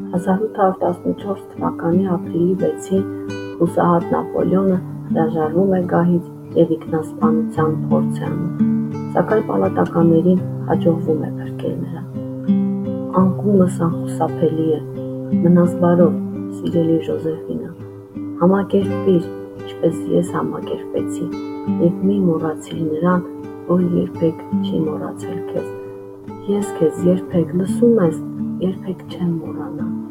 1814 թվականի ապրիլի 6-ին հուսահատ Նապոլեոնը հրաժարվում է գահից և ինքնասպանության փորձ է անում, սակայն պալատականներին հաջողվում է փրկել նրան։ Անկումս անխուսափելի է, մնաս բարով, սիրելի Ժոզեֆինա, համակերպվիր, ինչպես ես համակերպվեցի, և մի մոռացիր նրան, որ երբեք չի մոռացել քեզ։ Ես քեզ երբեք, լսում ես, երբեք չեմ մոռանա։